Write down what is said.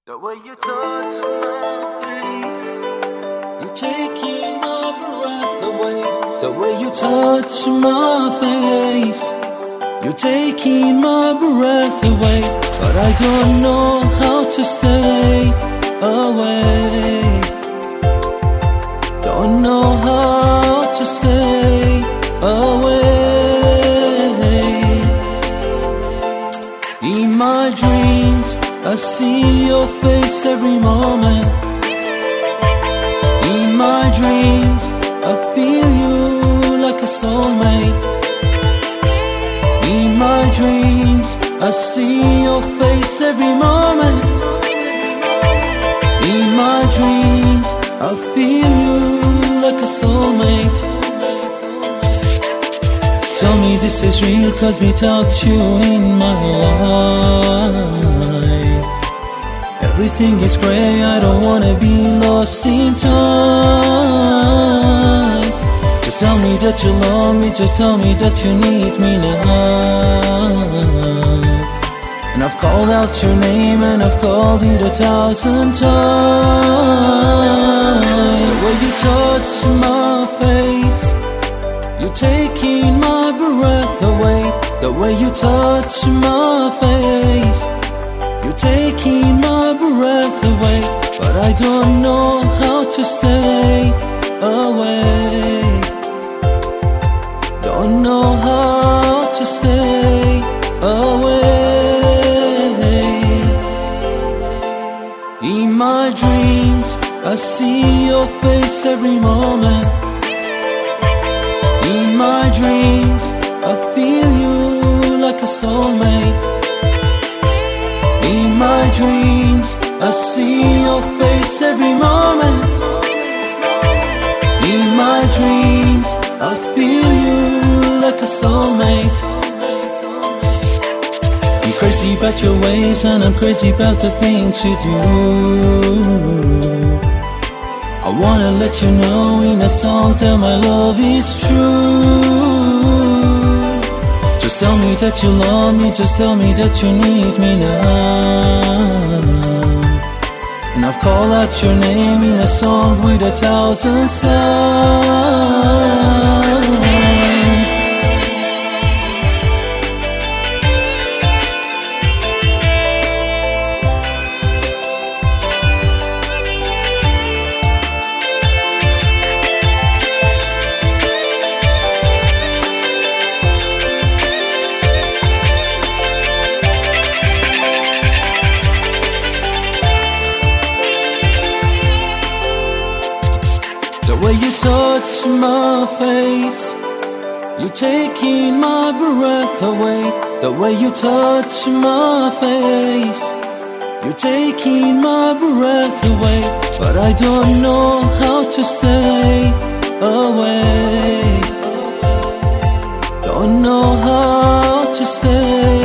The way you touch my face, you're taking my breath away. The way you touch my face, you're taking my breath away. But I don't know how to stay away. Don't know how to stay away. In my dreams, I see your face every moment. In my dreams, I feel you like a soulmate. In my dreams, I see your face every moment. In my dreams, I feel you like a soulmate. Tell me this is real, 'cause without you in my life, everything is grey, I don't wanna be lost in time. Just tell me that you love me, just tell me that you need me now. And I've called out your name and I've called it 1,000 times. The way you touch my face, you're taking my breath away. The way you touch my face, you're taking my breath away. But I don't know how to stay away. Don't know how to stay away. In my dreams, I see your face every moment. In my dreams, I feel you like a soulmate. In my dreams, I see your face every moment. In my dreams, I feel you like a soulmate. I'm crazy about your ways and I'm crazy about the things you do. I wanna let you know in a song that my love is true. Just tell me that you love me, just tell me that you need me now. And I've called out your name in a song with 1,000 sounds. The way you touch my face, you're taking my breath away. The way you touch my face, you're taking my breath away. But I don't know how to stay away. Don't know how to stay